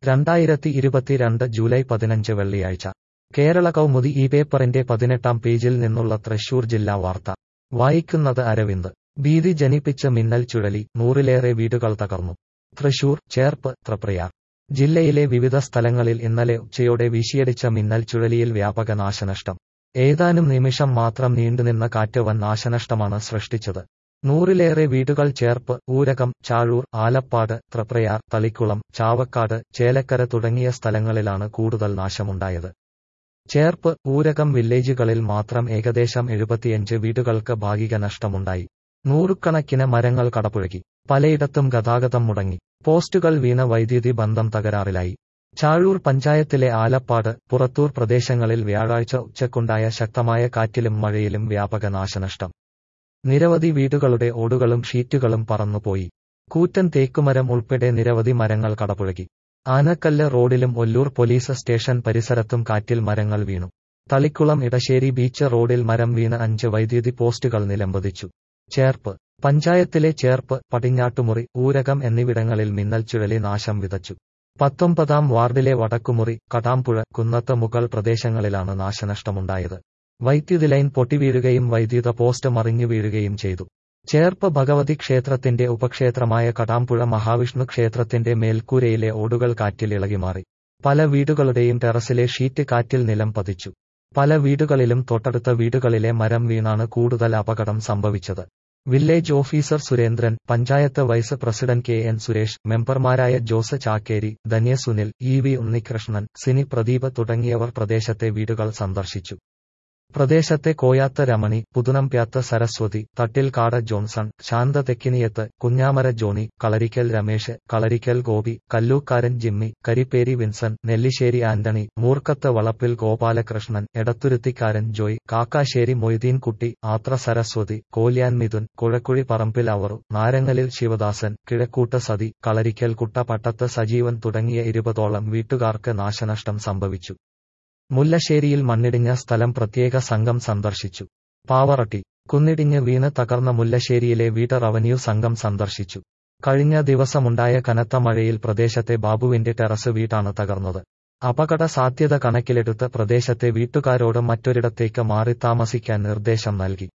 2022 July 15 വെള്ളിയാഴ്ച കേരള കൗമുദി ഈ പേപ്പറിന്റെ 18-ാം പേജിൽ നിന്നുള്ള തൃശൂർ ജില്ലാ വാർത്ത വായിക്കുന്നത് അരവിന്ദ്. ഭീതി ജനിപ്പിച്ച മിന്നൽ ചുഴലി, 100-ലേറെ വീടുകൾ തകർന്നു. തൃശൂർ, ചേർപ്പ്, തൃപ്രയാർ ജില്ലയിലെ വിവിധ സ്ഥലങ്ങളിൽ ഇന്നലെ ഉച്ചയോടെ വീശിയടിച്ച മിന്നൽ ചുഴലിയിൽ വ്യാപക നാശനഷ്ടം. ഏതാനും നിമിഷം മാത്രം നീണ്ടുനിന്ന കാറ്റ് വൻ നാശനഷ്ടമാണ് സൃഷ്ടിച്ചത്. 100-ലേറെ വീടുകൾ ചേർപ്പ്, ഊരകം, ചാഴൂർ, ആലപ്പാട്, തൃപ്രയാർ, തളിക്കുളം, ചാവക്കാട്, ചേലക്കര തുടങ്ങിയ സ്ഥലങ്ങളിലാണ് കൂടുതൽ നാശമുണ്ടായത്. ചേർപ്പ്, ഊരകം വില്ലേജുകളിൽ മാത്രം ഏകദേശം 75 വീടുകൾക്ക് ഭാഗിക നഷ്ടമുണ്ടായി. നൂറുകണക്കിന് മരങ്ങൾ കടപുഴകി. പലയിടത്തും ഗതാഗതം മുടങ്ങി. പോസ്റ്റുകൾ വീണ വൈദ്യുതി ബന്ധം തകരാറിലായി. ചാഴൂർ പഞ്ചായത്തിലെ ആലപ്പാട്, പുറത്തൂർ പ്രദേശങ്ങളിൽ വ്യാഴാഴ്ച ഉച്ചയ്ക്കുണ്ടായ ശക്തമായ കാറ്റിലും മഴയിലും വ്യാപക നാശനഷ്ടം. നിരവധി വീടുകളുടെ ഓടുകളും ഷീറ്റുകളും പറന്നുപോയി. കൂറ്റൻ തേക്കുമരം ഉൾപ്പെടെ നിരവധി മരങ്ങൾ കടപുഴകി. ആനക്കല്ല് റോഡിലും ഒല്ലൂർ പോലീസ് സ്റ്റേഷൻ പരിസരത്തും കാറ്റിൽ മരങ്ങൾ വീണു. തളിക്കുളം ഇടശ്ശേരി ബീച്ച് റോഡിൽ മരം വീണ് 5 വൈദ്യുതി പോസ്റ്റുകൾ നിലംപതിച്ചു. ചേർപ്പ് പഞ്ചായത്തിലെ ചേർപ്പ്, പടിഞ്ഞാട്ടുമുറി, ഊരകം എന്നിവിടങ്ങളിൽ മിന്നൽ ചുഴലി നാശം വിതച്ചു. 19-ാം വാർഡിലെ വടക്കുമുറി, കടാമ്പുഴ, കുന്നത്ത് മുകൾ പ്രദേശങ്ങളിലാണ് നാശനഷ്ടമുണ്ടായത്. വൈദ്യുതി ലൈൻ പൊട്ടിവീഴുകയും വൈദ്യുത പോസ്റ്റ് മറിഞ്ഞു വീഴുകയും ചെയ്തു. ചേർപ്പ് ഭഗവതി ക്ഷേത്രത്തിന്റെ ഉപക്ഷേത്രമായ കടാമ്പുഴ മഹാവിഷ്ണു ക്ഷേത്രത്തിന്റെ മേൽക്കൂരയിലെ ഓടുകൾ കാറ്റിൽ ഇളകിമാറി. പല വീടുകളുടെയും ടെറസിലെ ഷീറ്റ് കാറ്റിൽ നിലം പതിച്ചു. പല വീടുകളിലും തൊട്ടടുത്ത വീടുകളിലെ മരം വീണാണ് കൂടുതൽ അപകടം സംഭവിച്ചത്. Village officer Surendran, panchayat vice president KN Suresh, മെമ്പർമാരായ ജോസ് ചാക്കേരി, ധന്യ സുനിൽ, EV ഉണ്ണികൃഷ്ണൻ, സിനി പ്രദീപ് തുടങ്ങിയവർ പ്രദേശത്തെ വീടുകൾ സന്ദർശിച്ചു. പ്രദേശത്തെ കോയാത്ത് രമണി, പുതുനംപ്യാത്ത് സരസ്വതി, തട്ടിൽക്കാട് ജോൺസൺ, ശാന്ത തെക്കിനിയത്ത്, കുഞ്ഞാമര ജോണി, കളരിക്കൽ രമേശ്, കളരിക്കൽ ഗോപി, കല്ലൂക്കാരൻ ജിമ്മി, കരിപ്പേരി വിൻസൻ, നെല്ലിശ്ശേരി ആന്റണി, മൂർക്കത്ത് വളപ്പിൽ ഗോപാലകൃഷ്ണൻ, എടത്തുരുത്തിക്കാരൻ ജോയ്, കാക്കാശ്ശേരി മൊയ്തീൻ കുട്ടി, ആത്ര സരസ്വതി, കോല്യാൻ മിഥുൻ, കുഴക്കുഴി പറമ്പിൽ അവറു, നാരങ്ങലിൽ ശിവദാസൻ, കിഴക്കൂട്ട് സതി, കളരിക്കൽ കുട്ട പട്ടത്ത് സജീവൻ തുടങ്ങിയ 20ഓളം വീട്ടുകാർക്ക് നാശനഷ്ടം സംഭവിച്ചു. മുല്ലശ്ശേരിയിൽ മണ്ണിടിഞ്ഞ സ്ഥലം പ്രത്യേക സംഘം സന്ദർശിച്ചു. പാവറട്ടി കുന്നിടിഞ്ഞ് വീണ് തകർന്ന മുല്ലശ്ശേരിയിലെ വീട് റവന്യൂ സംഘം സന്ദർശിച്ചു. കഴിഞ്ഞ ദിവസമുണ്ടായ കനത്ത മഴയിൽ പ്രദേശത്തെ ബാബുവിന്റെ ടെറസ് വീടാണ് തകർന്നത്. അപകട സാധ്യത കണക്കിലെടുത്ത് പ്രദേശത്തെ വീട്ടുകാരോട് മറ്റൊരിടത്തേക്ക് മാറി താമസിക്കാൻ നിർദ്ദേശം നൽകി.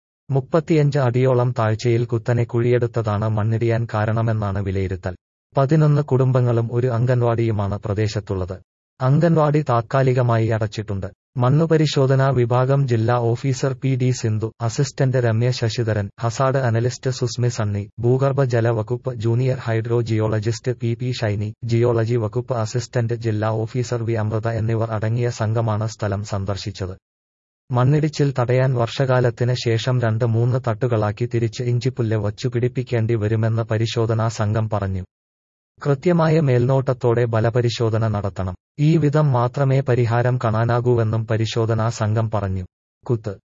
35 അടിയോളം താഴ്ചയിൽ കുത്തനെ കുഴിയെടുത്തതാണ് മണ്ണിടിയാൻ കാരണമെന്നാണ് വിലയിരുത്തൽ. 11 കുടുംബങ്ങളും ഒരു അംഗൻവാടിയുമാണ് പ്രദേശത്തുള്ളത്. അംഗൻവാടി താത്കാലികമായി അടച്ചിട്ടുണ്ട്. മണ്ണുപരിശോധനാ വിഭാഗം ജില്ലാ officer PD Sindhu, assistant Ramya Sasidharan, hazard analyst Susmi Sunny, ഭൂഗർഭ ജല വകുപ്പ് junior hydrogeologist PP Shiny, geology വകുപ്പ് അസിസ്റ്റന്റ് ജില്ലാ ഓഫീസർ V അമൃത എന്നിവർ അടങ്ങിയ സംഘമാണ് സ്ഥലം സന്ദർശിച്ചത്. മണ്ണിടിച്ചിൽ തടയാൻ വർഷകാലത്തിന് ശേഷം 2-3 തട്ടുകളാക്കി തിരിച്ച് ഇഞ്ചിപ്പുല്ല് വച്ചു പിടിപ്പിക്കേണ്ടി വരുമെന്ന് പരിശോധനാ സംഘം പറഞ്ഞു. കൃത്യമായ മേൽനോട്ടത്തോടെ ബലപരിശോധന നടത്തണം. ഈ വിധം മാത്രമേ പരിഹാരം കാണാനാകൂവെന്നും പരിശോധനാ സംഘം പറഞ്ഞു. കുത്ത്